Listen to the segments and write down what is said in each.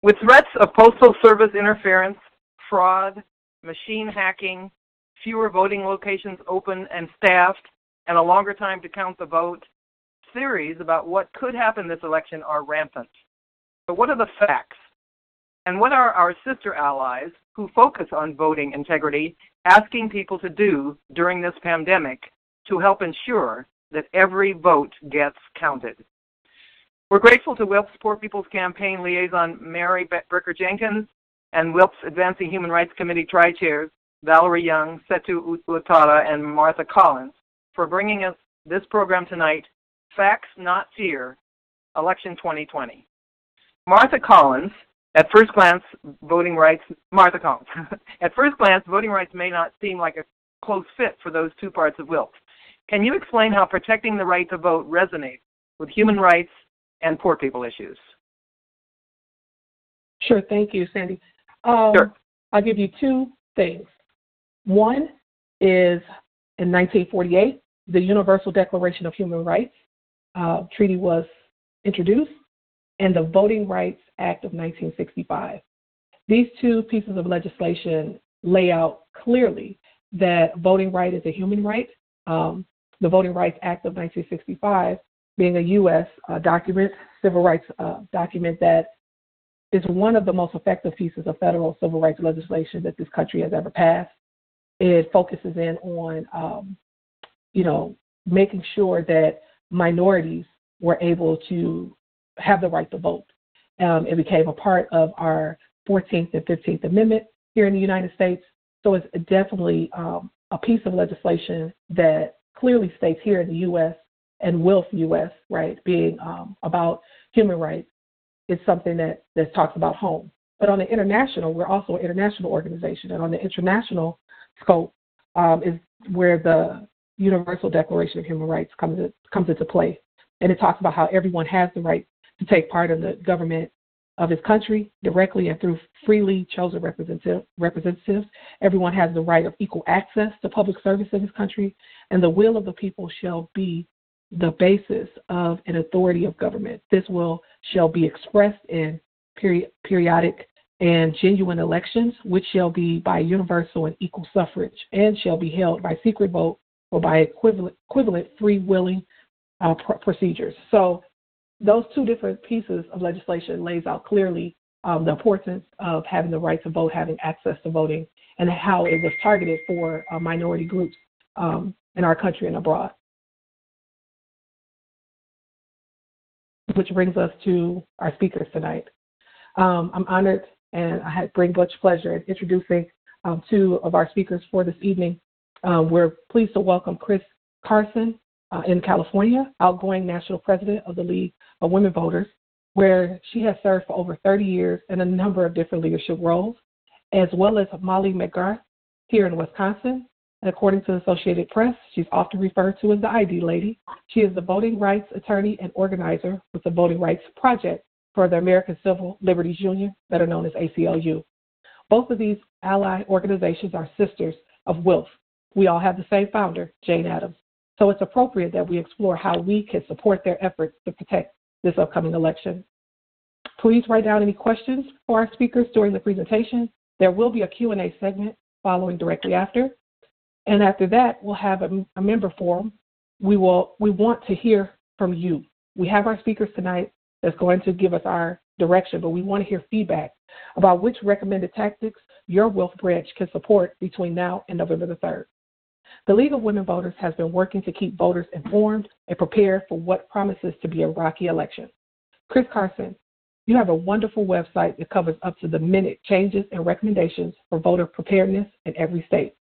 With threats of Postal Service interference, fraud, machine hacking, fewer voting locations open and staffed, and a longer time to count the vote, theories about what could happen this election are rampant. But what are the facts? And what are our sister allies who focus on voting integrity asking people to do during this pandemic to help ensure that every vote gets counted? We're grateful to WILP's Poor People's Campaign liaison Mary Bricker Jenkins and WILP's Advancing Human Rights Committee tri-chairs Valerie Young, Setu Utada, and Martha Collins for bringing us this program tonight, Facts Not Fear, Election 2020. Martha Collins, at first glance, voting rights may not seem like a close fit for those two parts of WILP. Can you explain how protecting the right to vote resonates with human rights and poor people issues? Sure, thank you, Sandy. Sure. I'll give you two things. One is in 1948, the Universal Declaration of Human Rights treaty was introduced, and the Voting Rights Act of 1965. These two pieces of legislation lay out clearly that voting right is a human right. The Voting Rights Act of 1965 being a U.S. Document, civil rights document that is one of the most effective pieces of federal civil rights legislation that this country has ever passed. It focuses in on, making sure that minorities were able to have the right to vote. It became a part of our 14th and 15th Amendment here in the United States. So it's definitely a piece of legislation that clearly states here in the U.S. and WILF U.S., right, being about human rights, is something that talks about home. But on the international, we're also an international organization. And on the international scope is where the Universal Declaration of Human Rights comes into play. And it talks about how everyone has the right to take part in the government of his country directly and through freely chosen representatives. Everyone has the right of equal access to public service in his country, and the will of the people shall be the basis of an authority of government. This will shall be expressed in periodic and genuine elections, which shall be by universal and equal suffrage, and shall be held by secret vote or by equivalent free-willing procedures. So those two different pieces of legislation lays out clearly the importance of having the right to vote, having access to voting, and how it was targeted for minority groups in our country and abroad. Which brings us to our speakers tonight. I'm honored and I bring much pleasure in introducing two of our speakers for this evening. We're pleased to welcome Chris Carson in California, outgoing national president of the League of Women Voters, where she has served for over 30 years in a number of different leadership roles, as well as Molly McGrath here in Wisconsin. And according to the Associated Press, she's often referred to as the ID lady. She is the voting rights attorney and organizer with the Voting Rights Project for the American Civil Liberties Union, better known as ACLU. Both of these ally organizations are sisters of WILF. We all have the same founder, Jane Addams. So it's appropriate that we explore how we can support their efforts to protect this upcoming election. Please write down any questions for our speakers during the presentation. There will be a Q&A segment following directly after. And after that, we'll have a member forum. We want to hear from you. We have our speakers tonight that's going to give us our direction, but we want to hear feedback about which recommended tactics your WILF branch can support between now and November the 3rd. The League of Women Voters has been working to keep voters informed and prepared for what promises to be a rocky election. Chris Carson, you have a wonderful website that covers up to the minute changes and recommendations for voter preparedness in every state.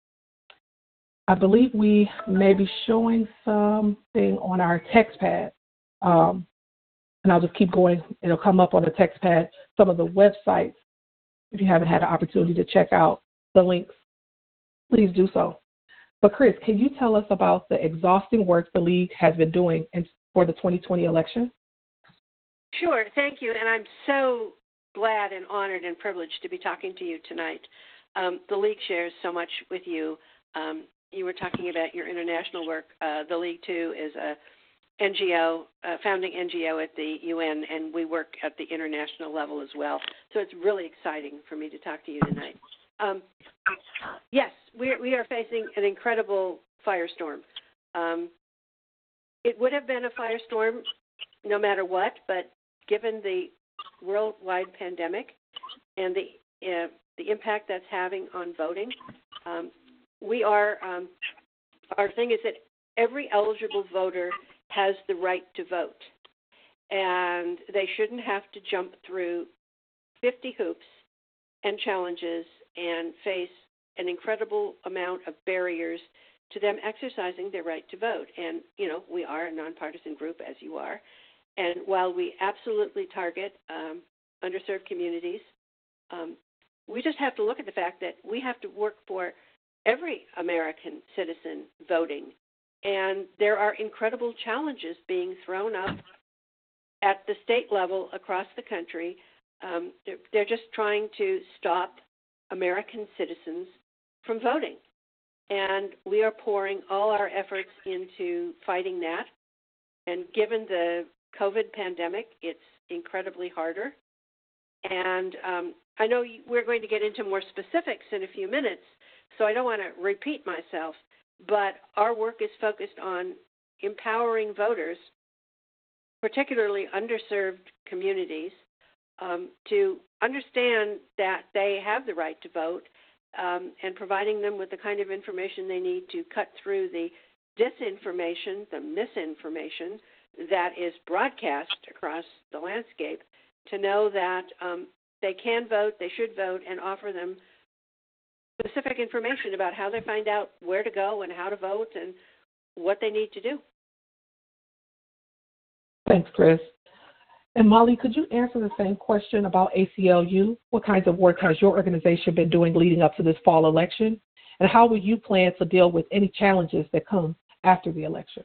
I believe we may be showing something on our text pad, and I'll just keep going. It'll come up on the text pad, some of the websites. If you haven't had an opportunity to check out the links, please do so. But Chris, can you tell us about the exhausting work the League has been doing for the 2020 election? Sure, thank you. And I'm so glad and honored and privileged to be talking to you tonight. The League shares so much with you. You were talking about your international work. The League, too, is NGO, founding NGO at the UN, and we work at the international level as well. So it's really exciting for me to talk to you tonight. Yes, we are facing an incredible firestorm. It would have been a firestorm no matter what, but given the worldwide pandemic and the impact that's having on voting, our thing is that every eligible voter has the right to vote, and they shouldn't have to jump through 50 hoops and challenges and face an incredible amount of barriers to them exercising their right to vote. And, we are a nonpartisan group, as you are, and while we absolutely target underserved communities, we just have to look at the fact that we have to work for every American citizen voting. And there are incredible challenges being thrown up at the state level across the country. They're just trying to stop American citizens from voting. And we are pouring all our efforts into fighting that. And given the COVID pandemic, it's incredibly harder. And I know we're going to get into more specifics in a few minutes, so I don't want to repeat myself. But our work is focused on empowering voters, particularly underserved communities, to understand that they have the right to vote, and providing them with the kind of information they need to cut through the disinformation, the misinformation that is broadcast across the landscape, to know that they can vote, they should vote, and offer them specific information about how they find out where to go and how to vote and what they need to do. Thanks, Chris. And Molly, could you answer the same question about ACLU? What kinds of work has your organization been doing leading up to this fall election? And how will you plan to deal with any challenges that come after the election?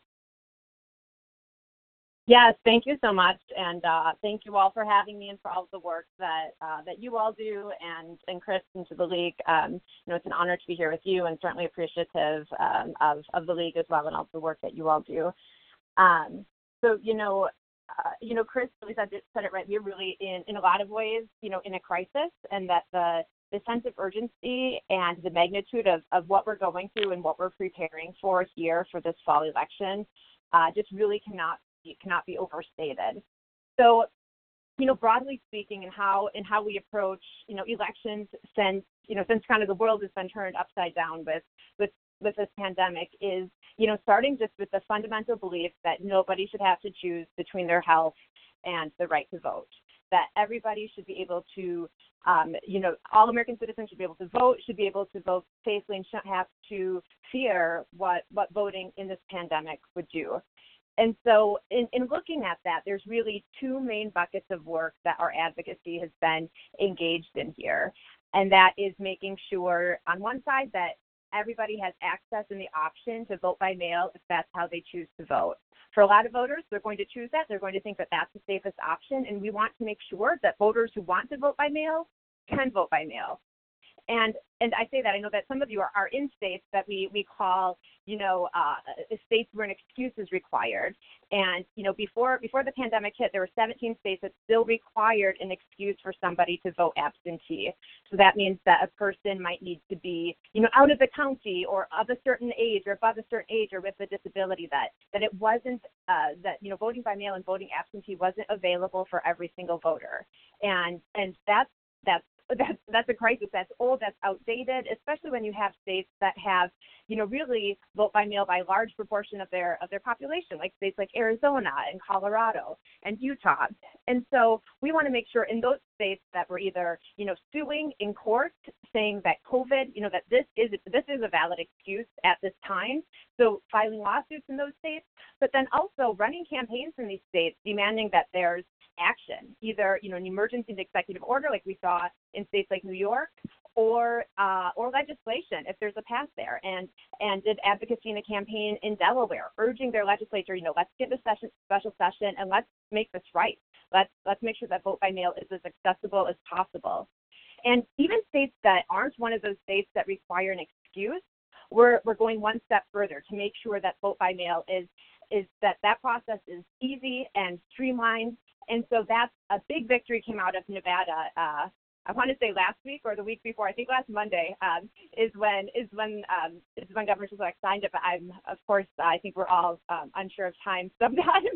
Yes, thank you so much, and thank you all for having me and for all of the work that you all do, and Chris and to the League. It's an honor to be here with you, and certainly appreciative of the League as well, and all of the work that you all do. Chris really said it right. We're really in a lot of ways, in a crisis, and that the sense of urgency and the magnitude of what we're going through and what we're preparing for here for this fall election just really cannot be overstated. So, broadly speaking, and how we approach, elections since kind of the world has been turned upside down with this pandemic is, starting just with the fundamental belief that nobody should have to choose between their health and the right to vote. That everybody should be able to, all American citizens should be able to vote safely and shouldn't have to fear what voting in this pandemic would do. And so in looking at that, there's really two main buckets of work that our advocacy has been engaged in here. And that is making sure, on one side, that everybody has access and the option to vote by mail if that's how they choose to vote. For a lot of voters, they're going to choose that. They're going to think that that's the safest option. And we want to make sure that voters who want to vote by mail can vote by mail. And I say that, I know that some of you are in states that we call, states where an excuse is required. And, before the pandemic hit, there were 17 states that still required an excuse for somebody to vote absentee. So that means that a person might need to be, out of the county or of a certain age or above a certain age or with a disability, that it wasn't, voting by mail and voting absentee wasn't available for every single voter. And that's a crisis. That's old. That's outdated. Especially when you have states that have, really vote by mail by a large proportion of their population, like states like Arizona and Colorado and Utah. And so we want to make sure in those states that we're either, suing in court, saying that COVID, that this is a valid excuse at this time. So filing lawsuits in those states, but then also running campaigns in these states demanding that there's action, either an emergency executive order like we saw in states like New York, or legislation if there's a path there, and did advocacy in a campaign in Delaware, urging their legislature, let's get a special session and let's make this right. Let's make sure that vote by mail is as accessible as possible. And even states that aren't one of those states that require an excuse, we're going one step further to make sure that vote by mail is is that process is easy and streamlined. And so that's a big victory came out of Nevada. I want to say last week or the week before, I think last Monday, is when Governor Sisolak signed it. But of course, I think we're all unsure of time sometimes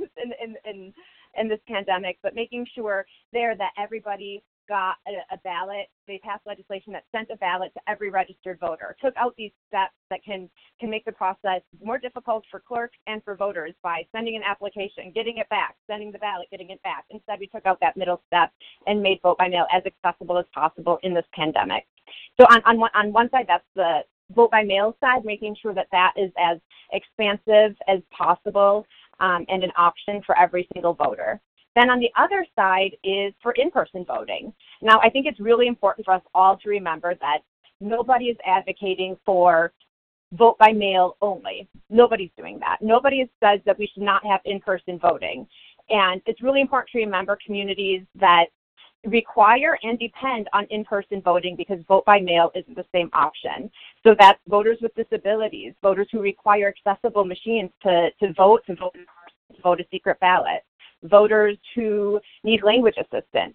in this pandemic. But making sure there that everybody got a ballot. They passed legislation that sent a ballot to every registered voter. Took out these steps that can make the process more difficult for clerks and for voters by sending an application, getting it back, sending the ballot, getting it back. Instead, we took out that middle step and made vote by mail as accessible as possible in this pandemic. So on one side, that's the vote by mail side, making sure that is as expansive as possible and an option for every single voter. Then on the other side is for in-person voting. Now, I think it's really important for us all to remember that nobody is advocating for vote by mail only. Nobody's doing that. Nobody says that we should not have in-person voting. And it's really important to remember communities that require and depend on in-person voting because vote by mail isn't the same option. So that's voters with disabilities, voters who require accessible machines to vote in person, to vote a secret ballot, voters who need language assistance,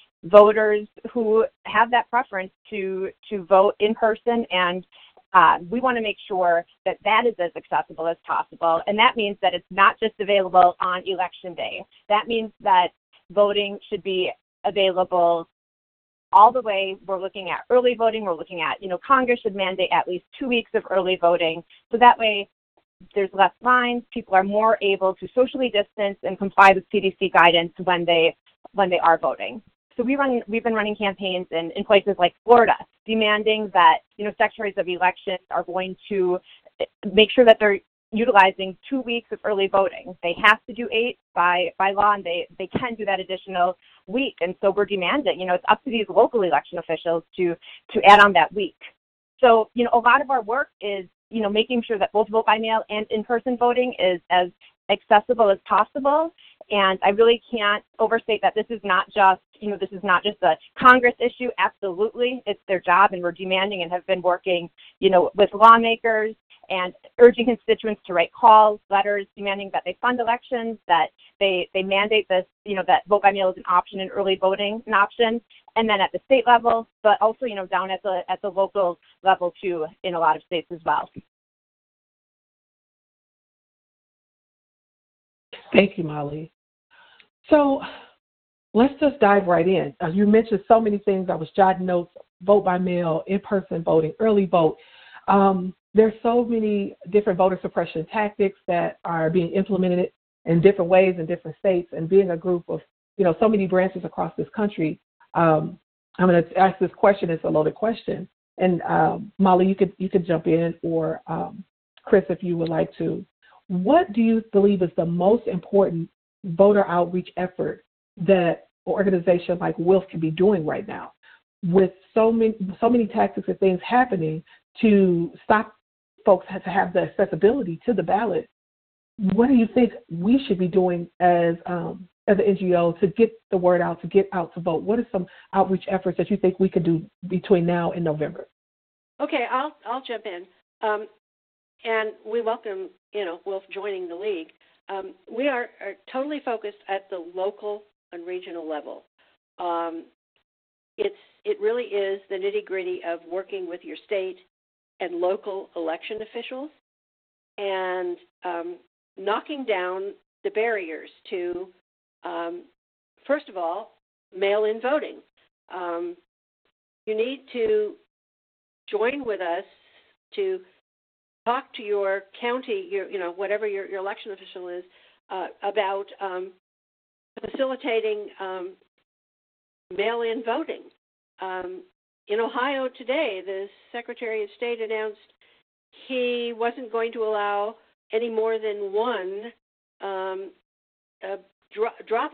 voters who have that preference to vote in person, and we want to make sure that is as accessible as possible. And that means that it's not just available on election day. That means that voting should be available all the way. We're looking at early voting. We're looking at, Congress should mandate at least 2 weeks of early voting. So that way there's less lines. People are more able to socially distance and comply with CDC guidance when they are voting. So we've been running campaigns in places like Florida, demanding that secretaries of elections are going to make sure that they're utilizing 2 weeks of early voting. They have to do 8 by law, and they can do that additional week. And so we're demanding, it's up to these local election officials to add on that week. So, a lot of our work is, making sure that both vote by mail and in-person voting is as accessible as possible. And I really can't overstate that this is not just a Congress issue. Absolutely, it's their job, and we're demanding and have been working, with lawmakers and urging constituents to write calls, letters, demanding that they fund elections, that they mandate this, that vote by mail is an option and early voting an option, and then at the state level, but also, down at the local level too, in a lot of states as well. Thank you, Molly. So let's just dive right in. You mentioned so many things. I was jotting notes: vote by mail, in-person voting, early vote. There's so many different voter suppression tactics that are being implemented in different ways in different states. And being a group of, so many branches across this country, I'm going to ask this question. It's a loaded question. And Molly, you could jump in, or Chris, if you would like to. What do you believe is the most important voter outreach effort that an organization like WILF can be doing right now, with so many tactics and things happening to stop folks to have the accessibility to the ballot? What do you think we should be doing as an NGO to get the word out, to get out to vote? What are some outreach efforts that you think we could do between now and November? Okay, I'll jump in. And we welcome, WILF joining the league. We are totally focused at the local and regional level. It really is the nitty-gritty of working with your state and local election officials and knocking down the barriers to, first of all, mail-in voting. You need to join with us to talk to your county, whatever your election official is, about facilitating mail-in voting. In Ohio today, the Secretary of State announced he wasn't going to allow any more than one drop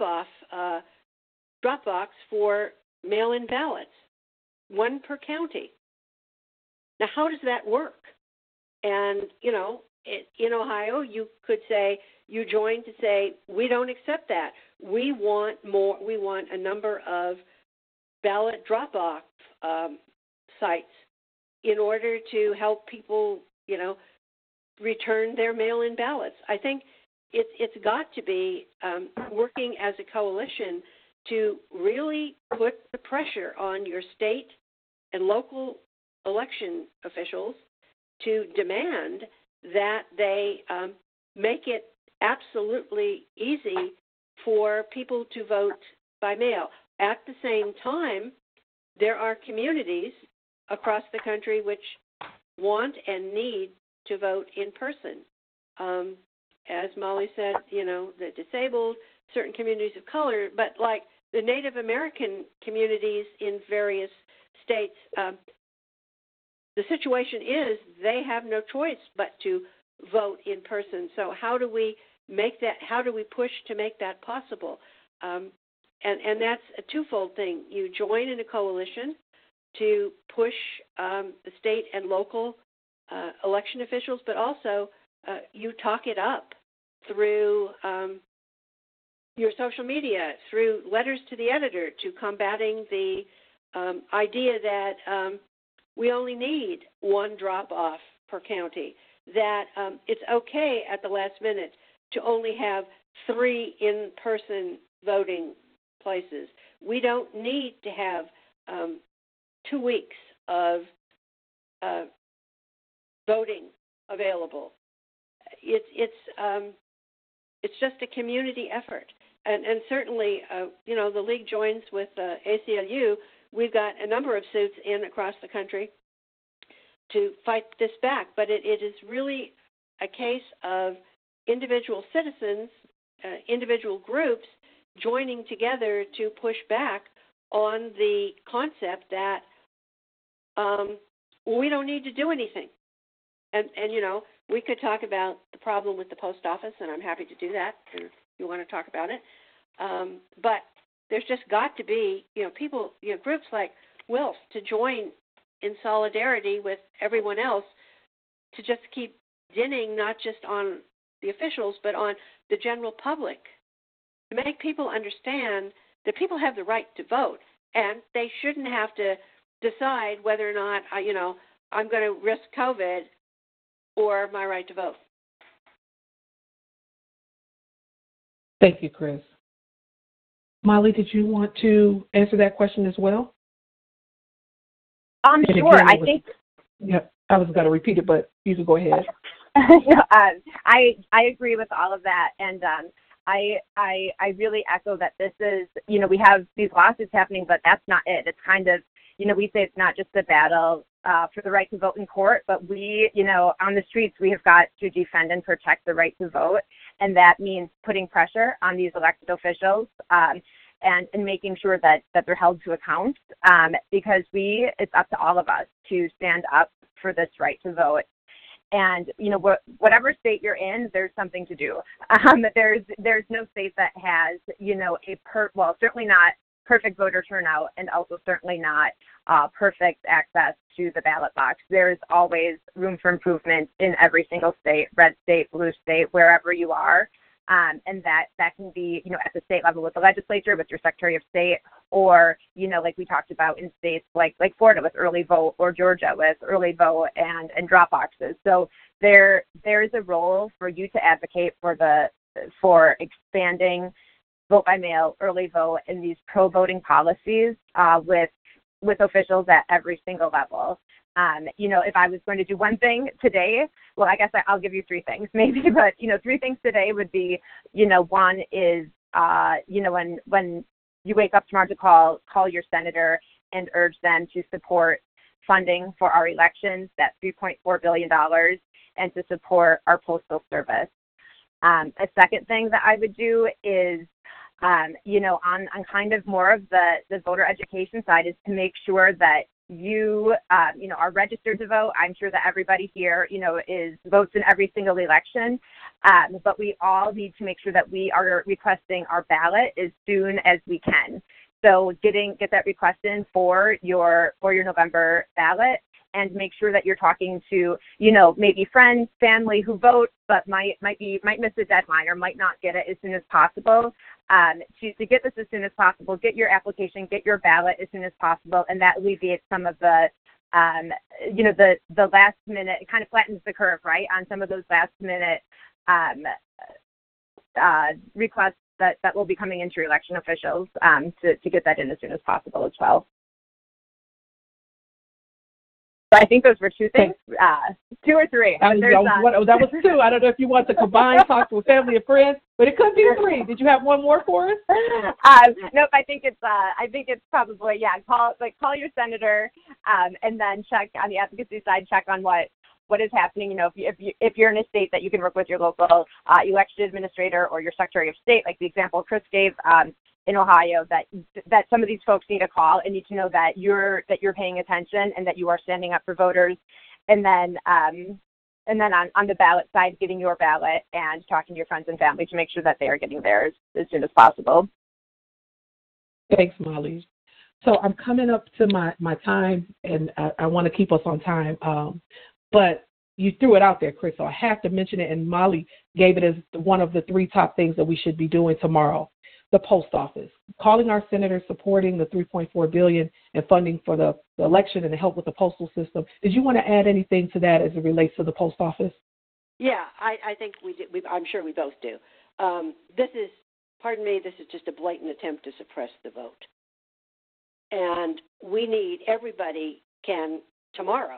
box for mail-in ballots, one per county. Now, how does that work? And, in Ohio, you could say, you join to say, we don't accept that. We want more. We want a number of ballot drop-off sites in order to help people, return their mail-in ballots. I think it's got to be working as a coalition to really put the pressure on your state and local election officials to demand that they make it absolutely easy for people to vote by mail. At the same time, there are communities across the country which want and need to vote in person. As Molly said, the disabled, certain communities of color, but like the Native American communities in various states, the situation is they have no choice but to vote in person. So how do we make that? How do we push to make that possible? And that's a twofold thing. You join in a coalition to push the state and local election officials, but also you talk it up through your social media, through letters to the editor, to combating the idea that we only need one drop-off per county, that it's okay at the last minute to only have 3 in-person voting places. We don't need to have 2 weeks of voting available. It's just a community effort, and certainly the league joins with ACLU. We've got a number of suits in across the country to fight this back, but it is really a case of individual citizens, individual groups joining together to push back on the concept that we don't need to do anything. And we could talk about the problem with the post office, and I'm happy to do that if you want to talk about it. But there's just got to be, people, groups like WILF to join in solidarity with everyone else to just keep dinning not just on the officials but on the general public, to make people understand that people have the right to vote and they shouldn't have to decide whether or not, I'm going to risk COVID or my right to vote. Thank you, Chris. Molly, did you want to answer that question as well? Sure. I think. Yeah, I was going to repeat it, but you can go ahead. I agree with all of that, and I really echo that this is, we have these lawsuits happening, but that's not it. It's kind of, we say it's not just a battle for the right to vote in court, but we, on the streets, we have got to defend and protect the right to vote, and that means putting pressure on these elected officials and making sure that they're held to account, because it's up to all of us to stand up for this right to vote. And, whatever state you're in, there's something to do. There's no state that has, certainly not perfect voter turnout, and also certainly not perfect access to the ballot box. There's always room for improvement in every single state, red state, blue state, wherever you are. And that can be, at the state level with the legislature, with your Secretary of State, or, like we talked about in states like Florida with early vote, or Georgia with early vote and drop boxes. So there is a role for you to advocate for expanding vote by mail, early vote, and these pro-voting policies with officials at every single level. If I was going to do one thing today, well, I guess I'll give you 3 things maybe, but, 3 things today would be, one is, when you wake up tomorrow to call your senator and urge them to support funding for our elections, that's $3.4 billion, and to support our postal service. A second thing that I would do is, on kind of more of the voter education side, is to make sure that you, are registered to vote. I'm sure that everybody here, votes in every single election, but we all need to make sure that we are requesting our ballot as soon as we can. So get that request in for your November ballot, and make sure that you're talking to, maybe friends, family who vote, but might miss the deadline or might not get it as soon as possible. To get this as soon as possible, get your application, get your ballot as soon as possible, and that alleviates some of the last minute, it kind of flattens the curve, right, on some of those last minute requests that will be coming into your election officials to get that in as soon as possible as well. So I think those were two things, 2 or 3. That was 2. I don't know if you want to combine talk with family and friends, but it could be 3. Did you have one more for us? Nope. I think it's probably call your senator, and then check on the advocacy side. Check on what is happening. You know, if you're in a state that you can work with your local election administrator or your Secretary of State, like the example Chris gave. In Ohio, that some of these folks need a call and need to know that you're paying attention and that you are standing up for voters, and then on the ballot side, getting your ballot and talking to your friends and family to make sure that they are getting theirs as soon as possible. Thanks, Molly. So I'm coming up to my time, and I want to keep us on time, but you threw it out there, Chris, so I have to mention it, and Molly gave it as one of the 3 top things that we should be doing tomorrow. The post office, calling our senators, supporting the $3.4 billion and funding for the election and the help with the postal system. Did you want to add anything to that as it relates to the post office? Yeah, I think we do. I'm sure we both do. This is just a blatant attempt to suppress the vote. And we need, everybody can tomorrow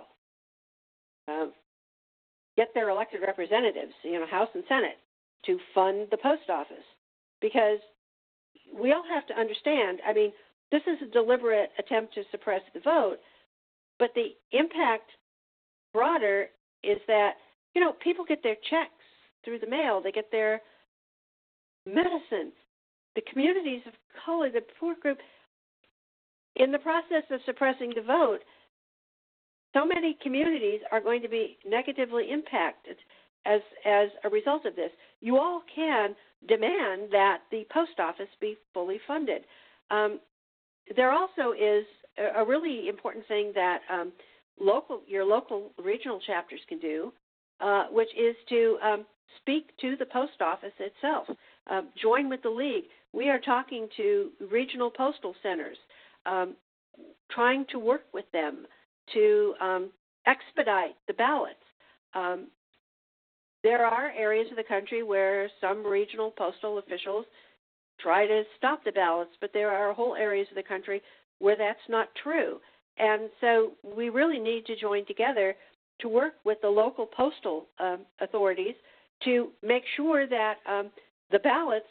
get their elected representatives, House and Senate, to fund the post office. Because we all have to understand, this is a deliberate attempt to suppress the vote, but the impact broader is that, people get their checks through the mail, they get their medicine, the communities of color, the poor group. In the process of suppressing the vote, so many communities are going to be negatively impacted as a result of this. You all can demand that the post office be fully funded. There also is a really important thing that your local regional chapters can do, which is to speak to the post office itself. Join with the League. We are talking to regional postal centers, trying to work with them to expedite the ballots. There are areas of the country where some regional postal officials try to stop the ballots, but there are whole areas of the country where that's not true. And so we really need to join together to work with the local postal authorities to make sure that the ballots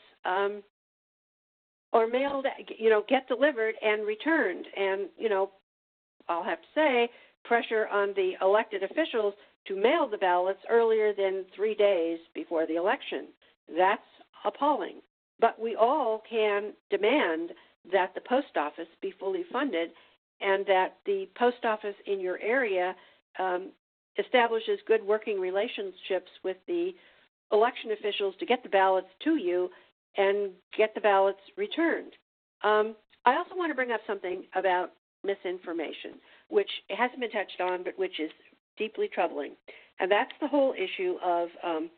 are mailed, get delivered and returned. And, I'll have to say, pressure on the elected officials to mail the ballots earlier than 3 days before the election. That's appalling. But we all can demand that the post office be fully funded and that the post office in your area establishes good working relationships with the election officials to get the ballots to you and get the ballots returned. I also want to bring up something about misinformation, which hasn't been touched on, but which is deeply troubling. And that's the whole issue of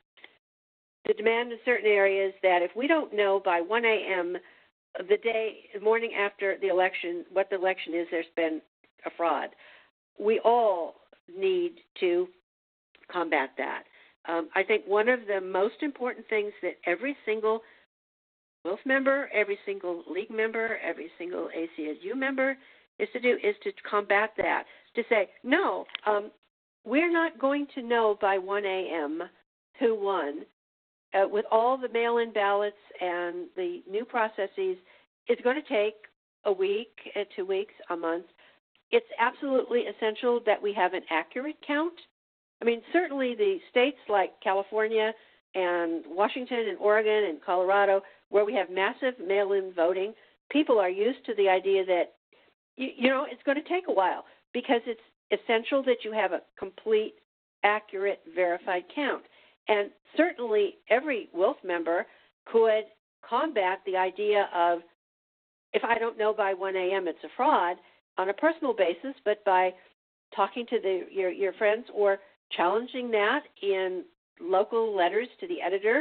the demand in certain areas that if we don't know by 1 a.m. the morning after the election, what the election is, there's been a fraud. We all need to combat that. I think one of the most important things that every single WILF member, every single League member, every single ACLU member is to do is to combat that, to say, no, we're not going to know by 1 a.m. who won. With all the mail-in ballots and the new processes, it's going to take a week, 2 weeks, a month. It's absolutely essential that we have an accurate count. Certainly the states like California and Washington and Oregon and Colorado, where we have massive mail-in voting, people are used to the idea that, it's going to take a while because it's essential that you have a complete, accurate, verified count. And certainly every WILF member could combat the idea of, if I don't know by 1 a.m. it's a fraud, on a personal basis, but by talking to your friends or challenging that in local letters to the editor,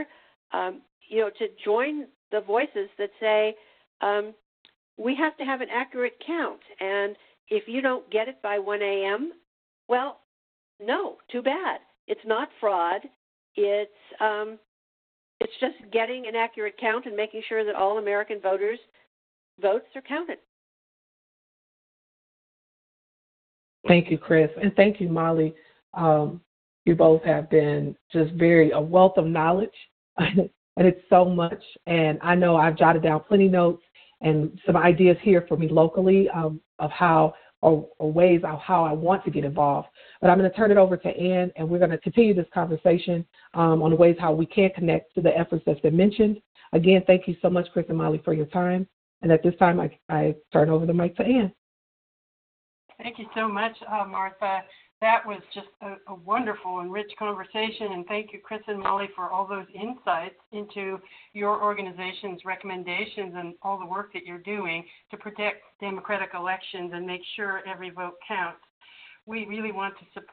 to join the voices that say, we have to have an accurate count. And if you don't get it by 1 a.m., well, no, too bad. It's not fraud. It's It's just getting an accurate count and making sure that all American voters' votes are counted. Thank you, Chris, and thank you, Molly. You both have been just a wealth of knowledge, and it's so much. And I know I've jotted down plenty notes and some ideas here for me locally of how or ways of how I want to get involved. But I'm going to turn it over to Ann, and we're going to continue this conversation on the ways how we can connect to the efforts that's been mentioned. Again, thank you so much, Chris and Molly, for your time. And at this time, I turn over the mic to Ann. Thank you so much, Martha. That was just a wonderful and rich conversation, and thank you, Chris and Molly, for all those insights into your organization's recommendations and all the work that you're doing to protect democratic elections and make sure every vote counts. We really want to support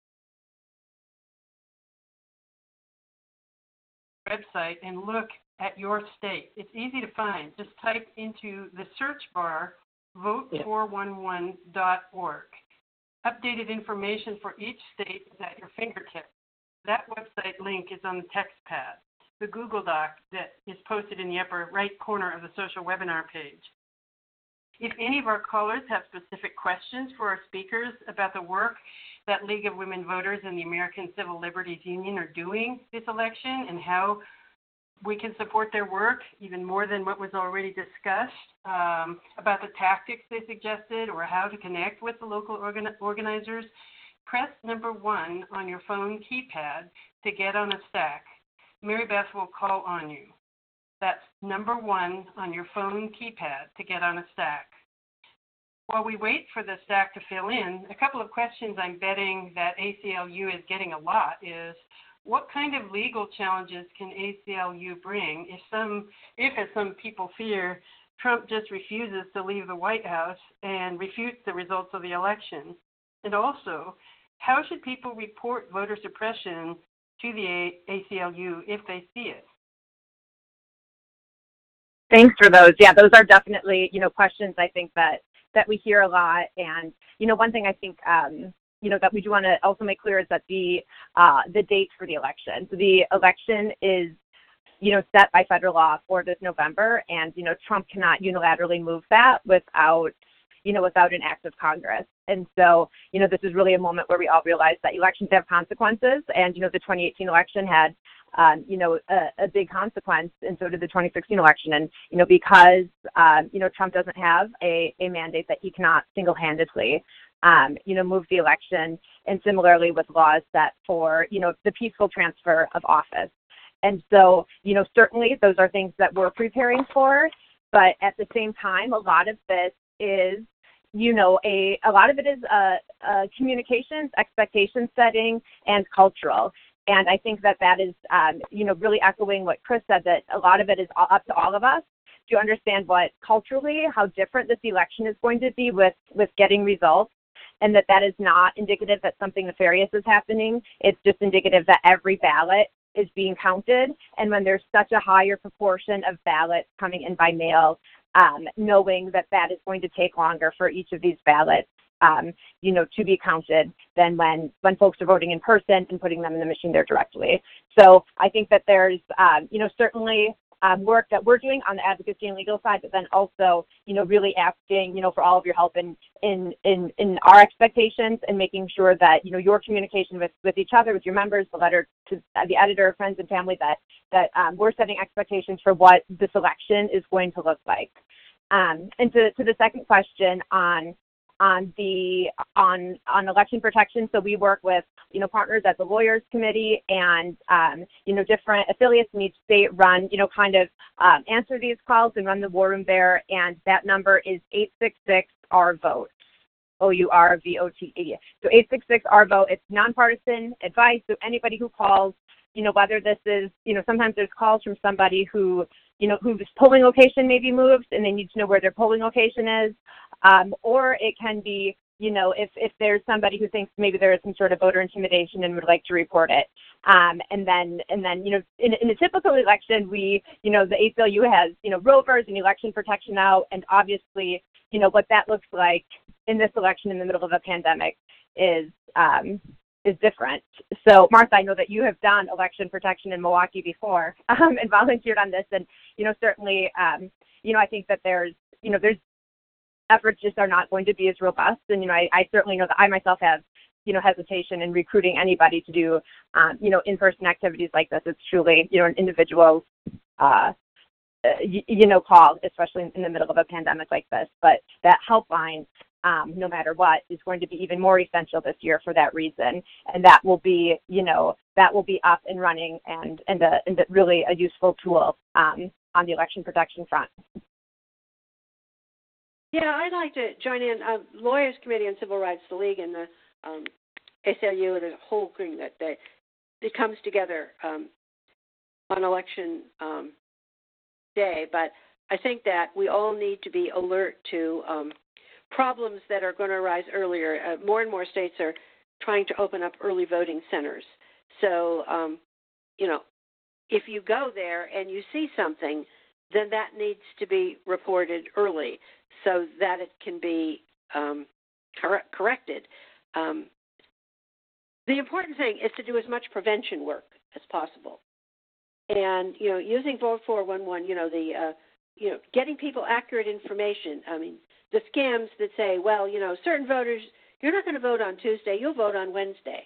the website and look at your state. It's easy to find. Just type into the search bar vote411.org. Updated information for each state is at your fingertips. That website link is on the text pad, the Google Doc that is posted in the upper right corner of the social webinar page. If any of our callers have specific questions for our speakers about the work that League of Women Voters and the American Civil Liberties Union are doing this election and how we can support their work even more than what was already discussed, about the tactics they suggested or how to connect with the local organizers, press number 1 on your phone keypad to get on a stack. Mary Beth will call on you. That's number 1 on your phone keypad to get on a stack. While we wait for the stack to fill in, a couple of questions I'm betting that ACLU is getting a lot is, what kind of legal challenges can ACLU bring if, as some people fear, Trump just refuses to leave the White House and refutes the results of the election? And also, how should people report voter suppression to the ACLU if they see it? Thanks for those. Yeah, those are definitely, questions I think that we hear a lot. And, one thing I think, that we do want to also make clear is that the date for the election. So the election is, set by federal law for this November, and, Trump cannot unilaterally move that without an act of Congress. And so, this is really a moment where we all realize that elections have consequences, and, the 2018 election had, a big consequence, and so did the 2016 election. And, because, Trump doesn't have a mandate that he cannot single-handedly, move the election, and similarly with laws set for, the peaceful transfer of office. And so, certainly those are things that we're preparing for, but at the same time, a lot of this is, a lot of it is communications, expectation setting, and cultural. And I think that is, really echoing what Chris said, that a lot of it is up to all of us to understand culturally, how different this election is going to be with getting results, and that is not indicative that something nefarious is happening. It's just indicative that every ballot is being counted, and when there's such a higher proportion of ballots coming in by mail, knowing that is going to take longer for each of these ballots, to be counted than when folks are voting in person and putting them in the machine there directly. So I think that there's, certainly work that we're doing on the advocacy and legal side, but then also, really asking, for all of your help in our expectations and making sure that, your communication with each other, with your members, the letter to the editor, friends and family, that we're setting expectations for what this election is going to look like. And to the second question on election protection. So we work with, partners at the Lawyers Committee and, different affiliates in each state run, answer these calls and run the war room there. And that number is 866-R-VOTE, OURVOTE. So 866-R-VOTE, it's nonpartisan advice. So anybody who calls, whether this is, sometimes there's calls from somebody whose polling location may be moved and they need to know where their polling location is. Or it can be, if there's somebody who thinks maybe there is some sort of voter intimidation and would like to report it. And then, in a typical election, the ACLU has, rovers and election protection out. And obviously, what that looks like in this election in the middle of a pandemic is is different. So, Martha, I know that you have done election protection in Milwaukee before and volunteered on this, and certainly, I think that there's efforts just are not going to be as robust, and I certainly know that I myself have hesitation in recruiting anybody to do in-person activities like this. It's truly an individual's call, especially in the middle of a pandemic like this. But that helpline, no matter what, is going to be even more essential this year for that reason, and that will be up and running and really a useful tool on the election protection front. Yeah, I'd like to join in. Lawyers Committee on Civil Rights, the League, and the ACLU, there's a whole thing that comes together on election day. But I think that we all need to be alert to problems that are going to arise earlier. More and more states are trying to open up early voting centers. So, if you go there and you see something, then that needs to be reported early so that it can be corrected. The important thing is to do as much prevention work as possible. And, using Vote 411, getting people accurate information. I mean, the scams that say, well, certain voters, you're not going to vote on Tuesday, you'll vote on Wednesday.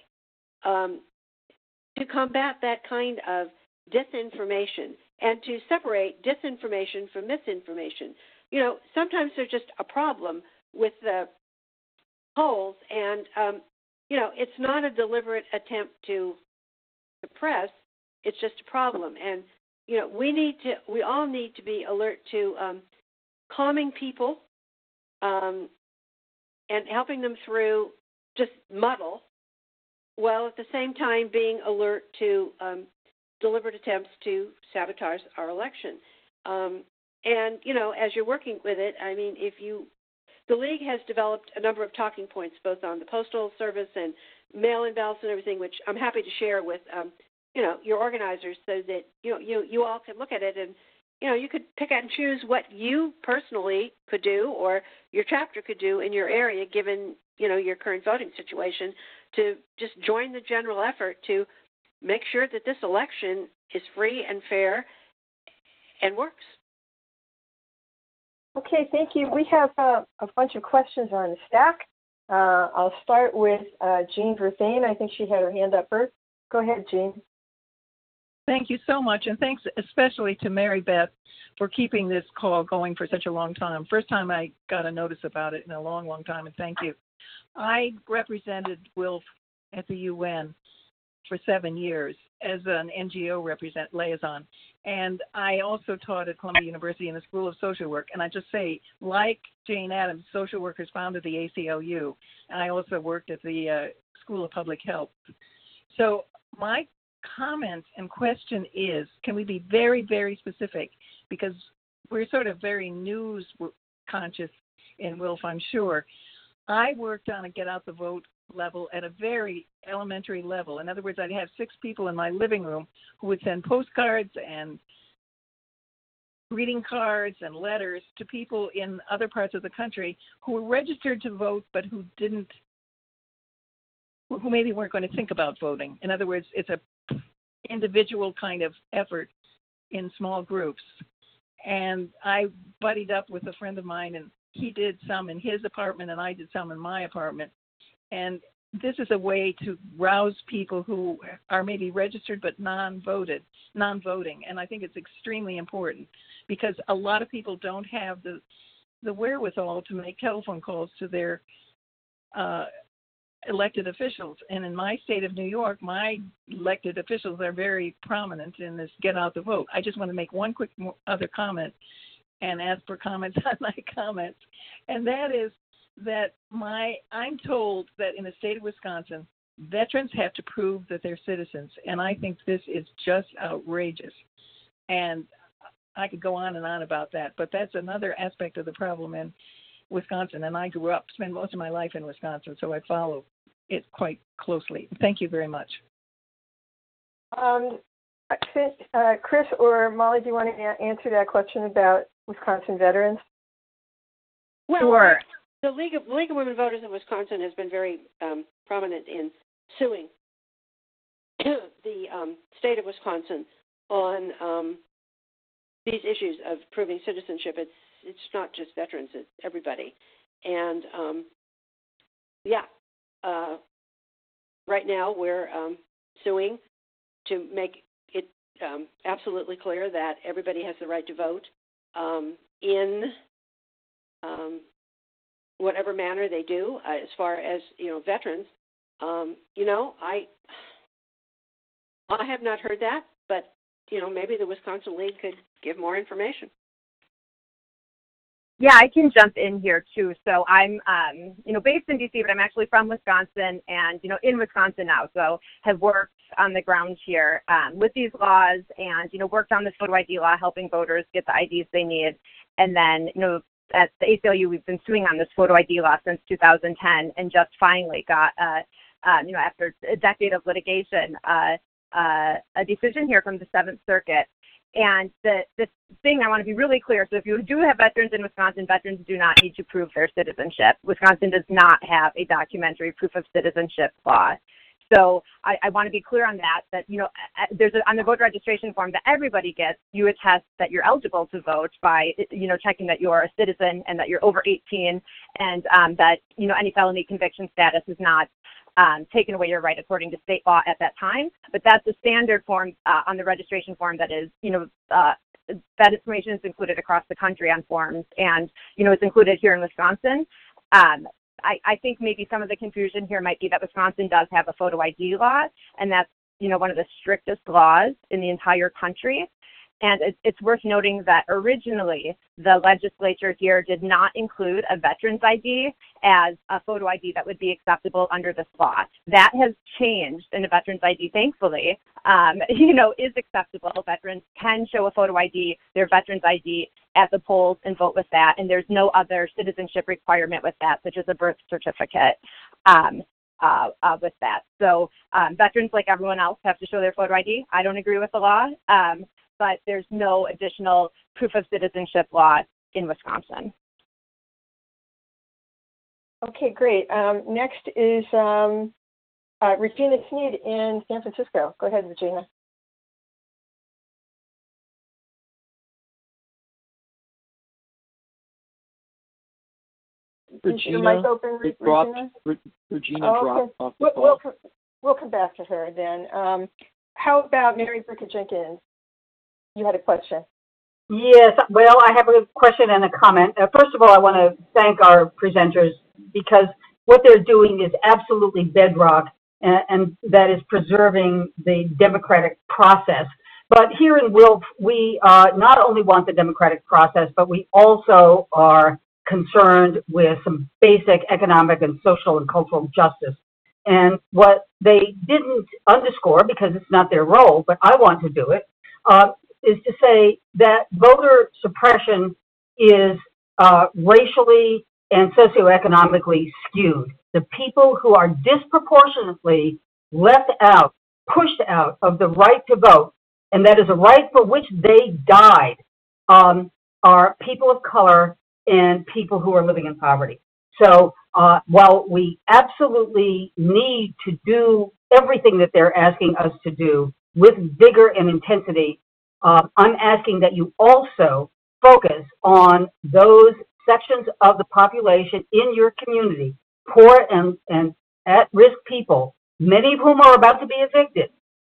To combat that kind of disinformation and to separate disinformation from misinformation. Sometimes there's just a problem with the polls, and, it's not a deliberate attempt to suppress, it's just a problem. And, we all need to be alert to calming people and helping them through just muddle, while at the same time being alert to deliberate attempts to sabotage our election. And, as you're working with it, I mean, the League has developed a number of talking points, both on the Postal Service and mail-in ballots and everything, which I'm happy to share with, your organizers so that, you all can look at it and, you could pick out and choose what you personally could do or your chapter could do in your area, given, your current voting situation, to just join the general effort to make sure that this election is free and fair and works. Okay, thank you. We have a bunch of questions on the stack. I'll start with Jean Verthane. I think she had her hand up first. Go ahead, Jean. Thank you so much, and thanks especially to Mary Beth for keeping this call going for such a long time. First time I got a notice about it in a long, long time, and thank you. I represented WILF at the UN for 7 years as an NGO liaison, and I also taught at Columbia University in the School of Social Work. And I just say, like Jane Addams, social workers founded the ACLU, and I also worked at the School of Public Health. So my comment and question is, can we be very, very specific? Because we're sort of very news conscious in WILF, I'm sure. I worked on a get out the vote level at a very elementary level. In other words, I'd have 6 people in my living room who would send postcards and greeting cards and letters to people in other parts of the country who were registered to vote but who maybe weren't going to think about voting. In other words, it's a individual kind of effort in small groups. And I buddied up with a friend of mine, and he did some in his apartment and I did some in my apartment. And this is a way to rouse people who are maybe registered but non-voting. And I think it's extremely important because a lot of people don't have the wherewithal to make telephone calls to their elected officials. And in my state of New York, my elected officials are very prominent in this get out the vote. I just want to make one quick other comment and ask for comments on my comments. And that is that I'm told that in the state of Wisconsin, veterans have to prove that they're citizens. And I think this is just outrageous. And I could go on and on about that, but that's another aspect of the problem in Wisconsin. And I spent most of my life in Wisconsin, so I follow it quite closely. Thank you very much. Chris or Molly, do you want to answer that question about Wisconsin veterans? Well, Sure. The League of Women Voters in Wisconsin has been very prominent in suing the state of Wisconsin on these issues of proving citizenship. It's not just veterans; it's everybody. And right now we're suing to make it absolutely clear that everybody has the right to vote in whatever manner they do. As far as veterans, I have not heard that, but maybe the Wisconsin League could give more information. Yeah, I can jump in here too. So I'm, based in DC, but I'm actually from Wisconsin and, in Wisconsin now. So have worked on the ground here with these laws and, worked on this photo ID law, helping voters get the IDs they need. And then, at the ACLU, we've been suing on this photo ID law since 2010 and just finally got, after a decade of litigation, a decision here from the Seventh Circuit. And the thing I want to be really clear, so if you do have veterans in Wisconsin, veterans do not need to prove their citizenship. Wisconsin does not have a documentary proof of citizenship law. So I want to be clear on that, there's on the voter registration form that everybody gets, you attest that you're eligible to vote by, checking that you're a citizen and that you're over 18 and that, any felony conviction status is not taken away your right according to state law at that time. But that's the standard form on the registration form that is, that information is included across the country on forms and, it's included here in Wisconsin. I think maybe some of the confusion here might be that Wisconsin does have a photo ID law, and that's, one of the strictest laws in the entire country. And it's worth noting that originally the legislature here did not include a veteran's ID as a photo ID that would be acceptable under this law. That has changed, and a veteran's ID, thankfully, is acceptable. Veterans can show a photo ID, their veteran's ID, at the polls and vote with that, and there's no other citizenship requirement with that, such as a birth certificate. With that. So veterans, like everyone else, have to show their photo ID. I don't agree with the law, but there's no additional proof of citizenship law in Wisconsin. Okay, great. Next is Regina Sneed in San Francisco. Go ahead, Regina. Regina, Is your mic open, Regina oh, dropped okay. off the call. We'll come back to her then. How about Mary Bricker Jenkins? You had a question. Yes, well, I have a question and a comment. First of all, I want to thank our presenters because what they're doing is absolutely bedrock, and that is preserving the democratic process. But here in WILF, we not only want the democratic process, but we also are concerned with some basic economic and social and cultural justice. And what they didn't underscore, because it's not their role, but I want to do it, is to say that voter suppression is racially and socioeconomically skewed. The people who are disproportionately left out, pushed out of the right to vote, and that is a right for which they died, are people of color and people who are living in poverty. So while we absolutely need to do everything that they're asking us to do with vigor and intensity, I'm asking that you also focus on those sections of the population in your community, poor and at-risk people, many of whom are about to be evicted,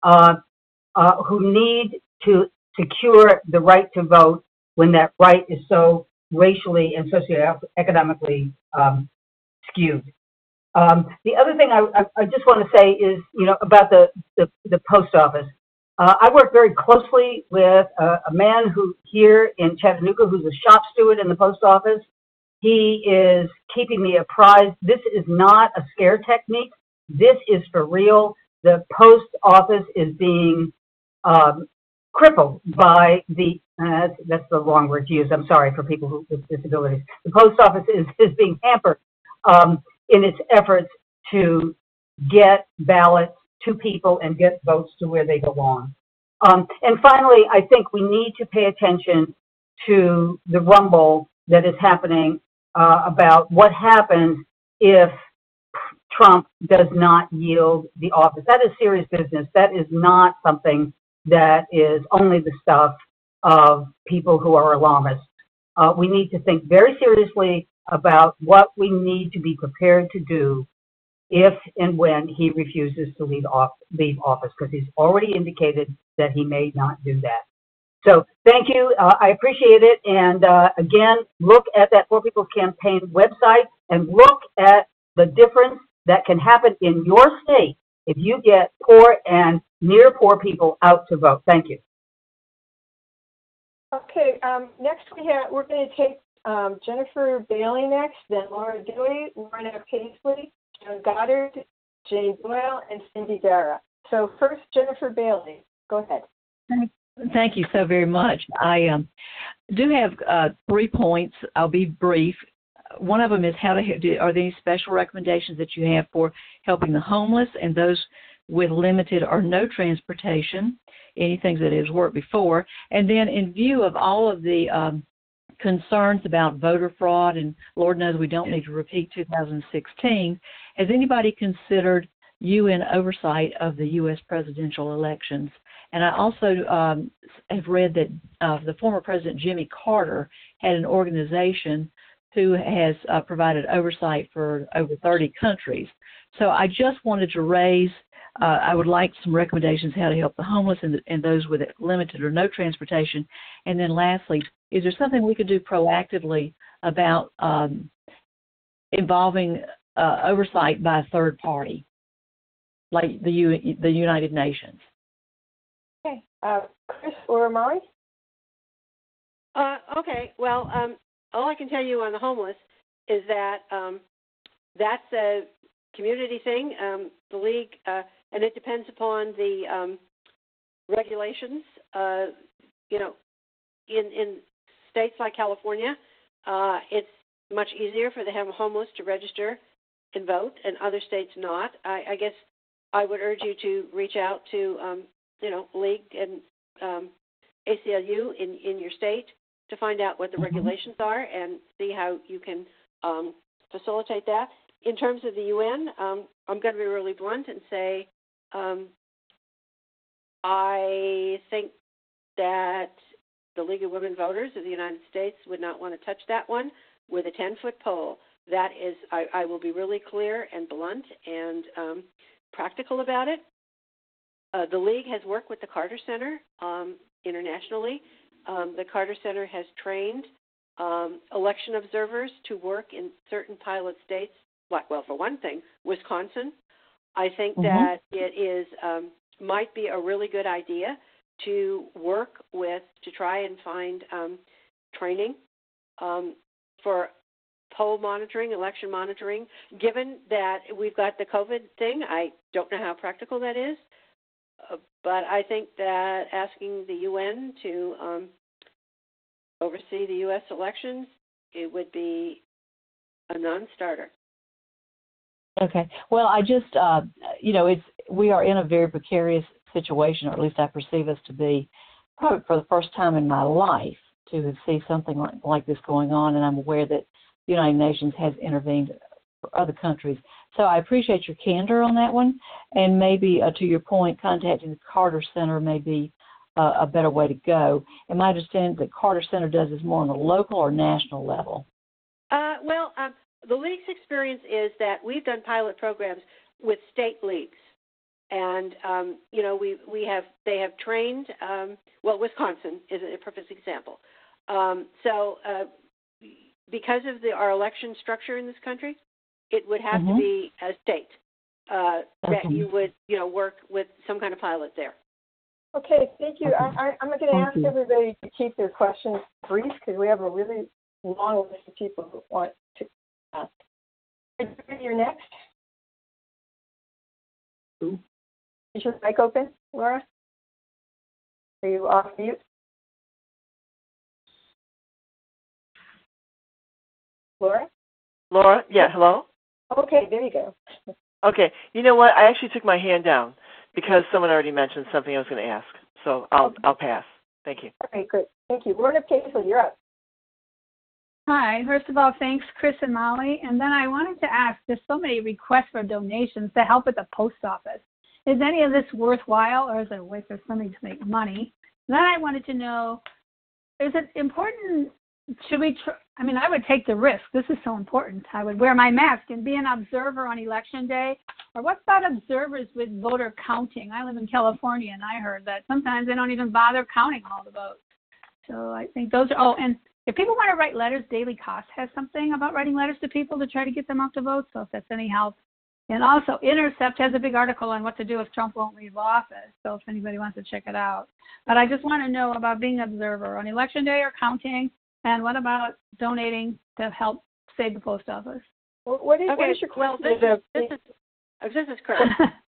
who need to secure the right to vote when that right is so racially and socioeconomically skewed. The other thing I just want to say is, about the post office. I work very closely with a man who here in Chattanooga who's a shop steward in the post office. He is keeping me apprised. This is not a scare technique. This is for real. The post office is being crippled by that's the wrong word to use. I'm sorry for people with disabilities. The post office is being hampered in its efforts to get ballots to people and get votes to where they belong. And finally, I think we need to pay attention to the rumble that is happening about what happens if Trump does not yield the office. That is serious business. That is not something that is only the stuff of people who are alarmists. We need to think very seriously about what we need to be prepared to do if and when he refuses to leave office, because he's already indicated that he may not do that. So thank you. I appreciate it. And again, look at that Poor People's Campaign website and look at the difference that can happen in your state if you get poor and near poor people out to vote. Thank you. Okay, next we're going to take Jennifer Bailey next, then Laura Dewey, Lorna Paisley, Joan Goddard, Jane Doyle, and Cindy Guerra. So first, Jennifer Bailey. Go ahead. Thank you so very much. I do have 3 points. I'll be brief. One of them is are there any special recommendations that you have for helping the homeless and those with limited or no transportation, anything that has worked before? And then in view of all of the concerns about voter fraud, and Lord knows we don't need to repeat 2016, has anybody considered UN oversight of the U.S. presidential elections? And I also have read that the former President Jimmy Carter had an organization who has provided oversight for over 30 countries. So I just wanted to raise, I would like some recommendations how to help the homeless and those with limited or no transportation. And then lastly, is there something we could do proactively about involving oversight by a third party, like the United Nations? Okay. Chris or Molly? Okay. Well, all I can tell you on the homeless is that that's a community thing. The league, and it depends upon the regulations. In states like California, it's much easier for the homeless to register and vote, and other states not. I guess I would urge you to reach out to league and ACLU in your state to find out what the regulations are and see how you can facilitate that. In terms of the UN, I'm going to be really blunt and say I think that the League of Women Voters of the United States would not want to touch that one with a 10-foot pole. That is, I will be really clear and blunt and practical about it. The League has worked with the Carter Center internationally. The Carter Center has trained election observers to work in certain pilot states. Well, for one thing, Wisconsin. I think that it is might be a really good idea to work with to try and find training for poll monitoring, election monitoring. Given that we've got the COVID thing, I don't know how practical that is. But I think that asking the UN to oversee the U.S. elections, it would be a non-starter. Okay. Well, I just, we are in a very precarious situation, or at least I perceive us to be, probably for the first time in my life, to see something like this going on, and I'm aware that the United Nations has intervened for other countries. So I appreciate your candor on that one, and maybe to your point, contacting the Carter Center may be a better way to go. And my understanding that Carter Center does this more on a local or national level. The League's experience is that we've done pilot programs with state leagues, and they have trained. Wisconsin is a perfect example. Because of our election structure in this country, it would have to be a state that you would, work with some kind of pilot there. Okay, thank you. I'm going to ask everybody to keep their questions brief because we have a really long list of people who want to ask. You're next. Who? Is your mic open, Laura? Are you off mute? Laura? Laura? Yeah, hello? Okay, there you go. Okay, you know what? I actually took my hand down because someone already mentioned something I was going to ask. So I'll pass. Thank you. Okay, good. Thank you. Lorna Paisley, you're up. Hi. First of all, thanks, Chris and Molly. And then I wanted to ask, there's so many requests for donations to help at the post office. Is any of this worthwhile, or is it a way for somebody to make money? Then I wanted to know, is it important, I would take the risk. This is so important. I would wear my mask and be an observer on Election Day. Or what about observers with voter counting? I live in California, and I heard that sometimes they don't even bother counting all the votes. So I think those are, and if people want to write letters, Daily Cost has something about writing letters to people to try to get them out to vote, so if that's any help. And also, Intercept has a big article on what to do if Trump won't leave office, so if anybody wants to check it out. But I just want to know about being an observer on Election Day or counting, and what about donating to help save the post office? What is your question? This is Chris.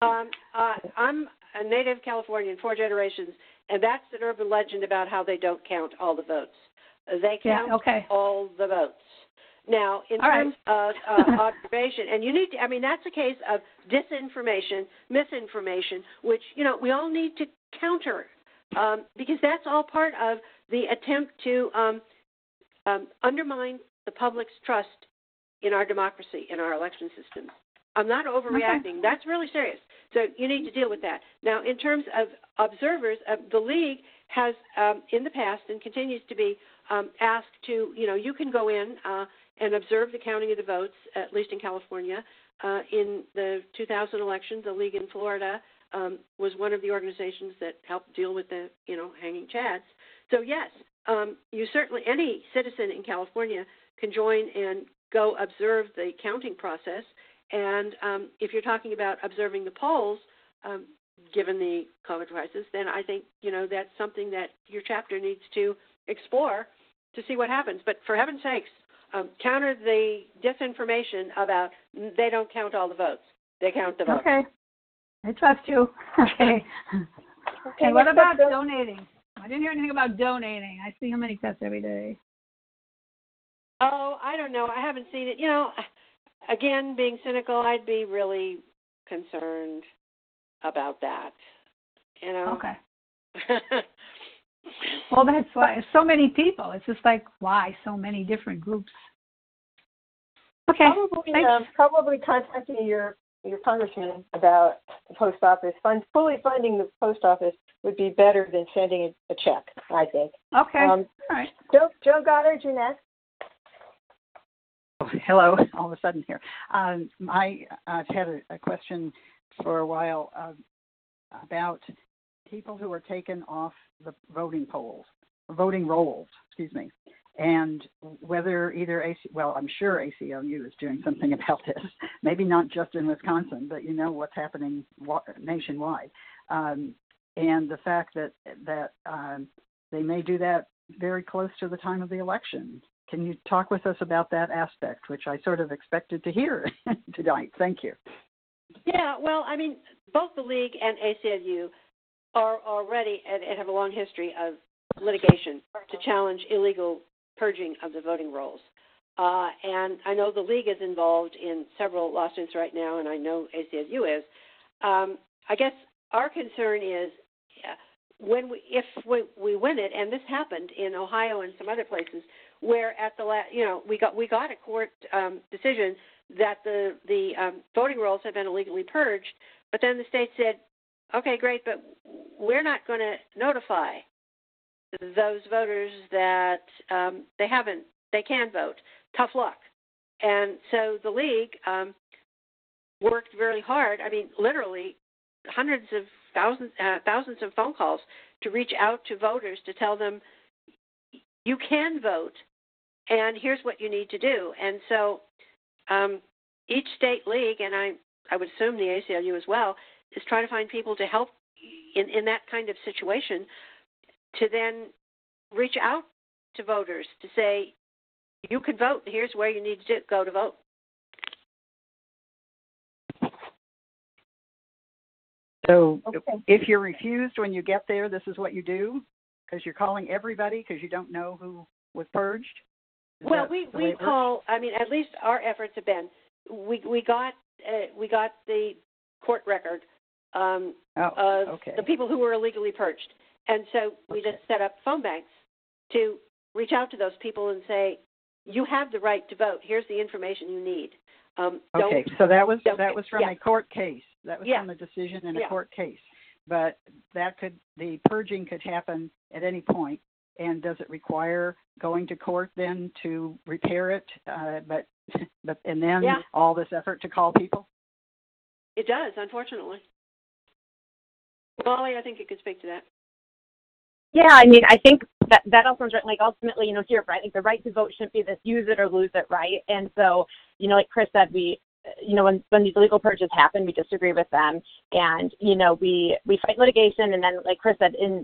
I'm a native Californian, 4 generations, and that's an urban legend about how they don't count all the votes. They count all the votes. Now, in terms of observation, and you need to, that's a case of disinformation, misinformation, which, we all need to counter because that's all part of the attempt to undermine the public's trust in our democracy, in our election systems. I'm not overreacting. Okay. That's really serious. So you need to deal with that. Now, in terms of observers, the League has in the past and continues to be asked to, you can go in and observe the counting of the votes, at least in California. In the 2000 elections, the League in Florida was one of the organizations that helped deal with the, hanging chads. So, yes, you certainly, any citizen in California can join and go observe the counting process. And if you're talking about observing the polls, given the COVID crisis, then I think, that's something that your chapter needs to explore to see what happens. But for heaven's sakes, counter the disinformation about they don't count all the votes. They count the votes. Okay. I trust you. Okay. And what about donating? I didn't hear anything about donating. I see how many tests every day. Oh, I don't know. I haven't seen it. Again, being cynical, I'd be really concerned about that. Okay. Well, that's why so many people. It's just like, why so many different groups? Okay. Probably contacting your congressman about the post office. Fully funding the post office would be better than sending a check, I think. Okay. All right. Joe Goddard, you're next. Oh, hello, all of a sudden here. I've had a question for a while about people who are taken off the voting rolls, and whether either I'm sure ACLU is doing something about this, maybe not just in Wisconsin, but what's happening nationwide, and the fact that they may do that very close to the time of the election. Can you talk with us about that aspect, which I sort of expected to hear tonight? Thank you. Yeah, well, both the League and ACLU are already and have a long history of litigation to challenge illegal purging of the voting rolls. And I know the League is involved in several lawsuits right now, and I know ACLU is. I guess our concern is if we win it, and this happened in Ohio and some other places, where at the we got a court decision that the voting rolls have been illegally purged, but then the state said, okay, great, but we're not going to notify those voters that they can vote. Tough luck. And so the League worked very hard. Literally hundreds of thousands of phone calls to reach out to voters to tell them you can vote, and here's what you need to do. And so each state league, and I would assume the ACLU as well, is trying to find people to help in that kind of situation to then reach out to voters to say, you can vote, here's where you need to go to vote. So if you're refused when you get there, this is what you do? Because you're calling everybody because you don't know who was purged? Well, we call, at least our efforts have been, we got the court record of the people who were illegally purged. And so we just set up phone banks to reach out to those people and say, you have the right to vote. Here's the information you need. Okay, so that was from yeah. a court case. That was Yeah. from a decision in a Yeah. court case. But the purging could happen at any point. And does it require going to court then to repair it? And then Yeah. all this effort to call people? It does, unfortunately. Molly, I think you could speak to that. Yeah, I mean, I think that all sounds right. Like, ultimately, here, I think the right to vote shouldn't be this use it or lose it, right? And so, like Chris said, we, when these illegal purges happen, we disagree with them, and we fight litigation, and then, like Chris said, in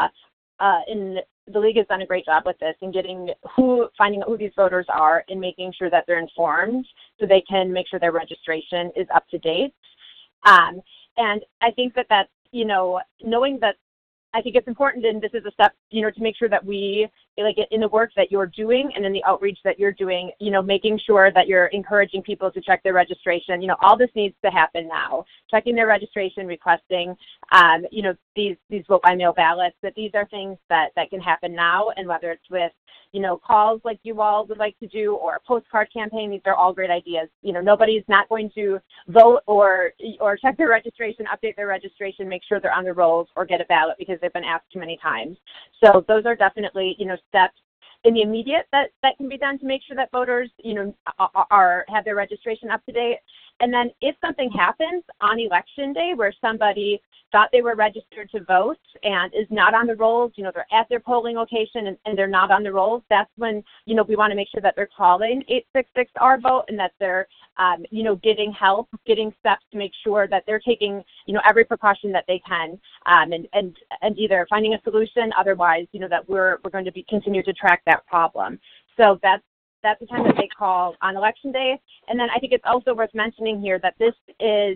the league has done a great job with this in finding out who these voters are and making sure that they're informed so they can make sure their registration is up to date. And I think that's, knowing that, I think it's important, and this is a step, to make sure that we, like, in the work that you're doing and in the outreach that you're doing, making sure that you're encouraging people to check their registration. All this needs to happen now. Checking their registration, requesting, these vote by mail ballots, that these are things that can happen now, and whether it's with, calls like you all would like to do, or a postcard campaign, these are all great ideas. Nobody's not going to vote or check their registration, update their registration, make sure they're on the rolls, or get a ballot because they've been asked too many times. So those are definitely, steps in the immediate that can be done to make sure that voters, have their registration up to date. And then if something happens on election day where somebody thought they were registered to vote and is not on the rolls, they're at their polling location and they're not on the rolls, that's when, we want to make sure that they're calling 866-OUR-VOTE and that they're, getting help, getting steps to make sure that they're taking, every precaution that they can, and either finding a solution, otherwise, that we're going to continue to track that problem. So that's the time that they call on election day. And then I think it's also worth mentioning here that this is,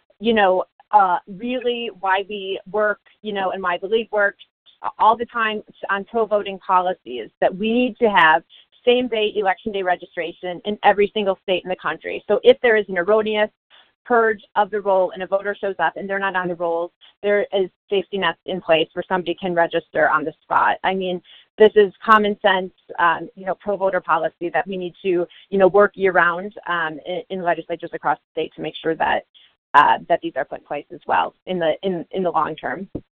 really why we work, and why the league works all the time on pro-voting policies, that we need to have same-day election day registration in every single state in the country. So if there is an erroneous purge of the roll and a voter shows up and they're not on the rolls, there is safety nets in place where somebody can register on the spot. I mean, this is common sense, pro-voter policy that we need to, work year-round in legislatures across the state to make sure that that these are put in place as well in the long term.